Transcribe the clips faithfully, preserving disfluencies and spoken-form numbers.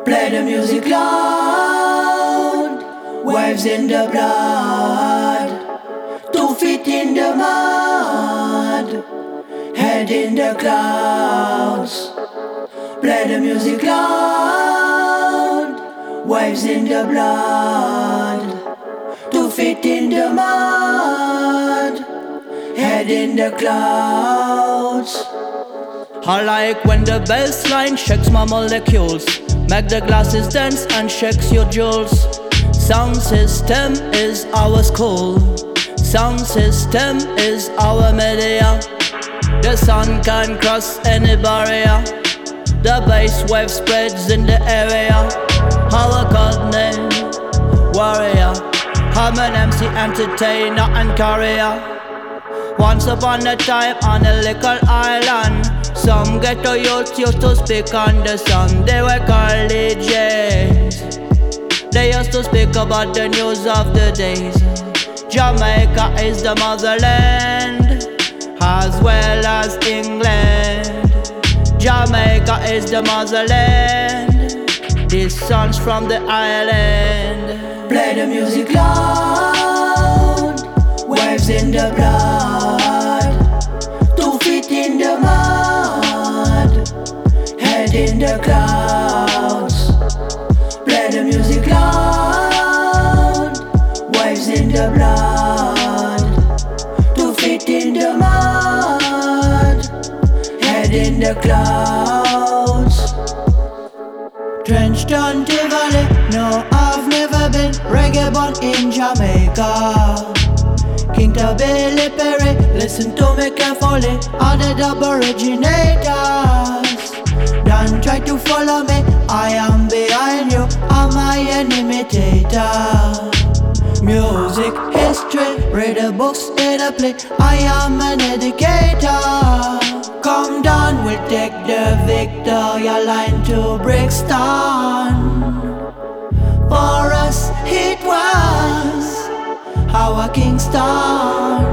Play the music loud, waves in the blood, two feet in the mud, head in the clouds. Play the music loud, waves in the blood, two feet in the mud, head in the clouds. I like when the bass line shakes my molecules, make the glasses dance and shakes your jewels. Sound system is our school, sound system is our media. The sound can cross any barrier, the bass wave spreads in the area. Our code name, warrior, I'm an M C, entertainer and carrier. Once upon a time on a little island, some ghetto youths used to speak on the sun. They were called D Js. They used to speak about the news of the days. Jamaica is the motherland, as well as England. Jamaica is the motherland, this song's from the island. Play the music loud, waves in the blood, two feet in the mud, head in the clouds. Play the music loud, waves in the blood, two feet in the mud, head in the clouds. Drenched on Tivoli, no I've never been. Reggae born in Jamaica. King Billy Perry, listen to me carefully. All the dub originators, don't try to follow me, I am behind you, I'm my imitator. Music, history, read the books in a play, I am an educator. Come down, we'll take the Victoria line to Brixton. For us it was our Kingston,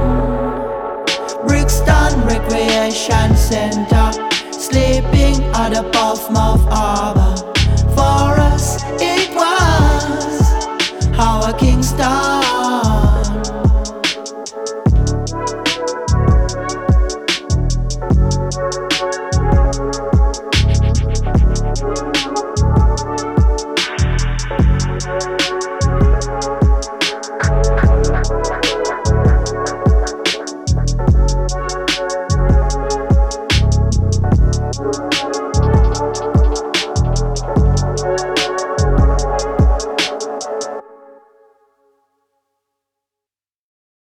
Brixton Recreation Center, sleeping at the Portsmouth Harbour. For us it was our Kingston.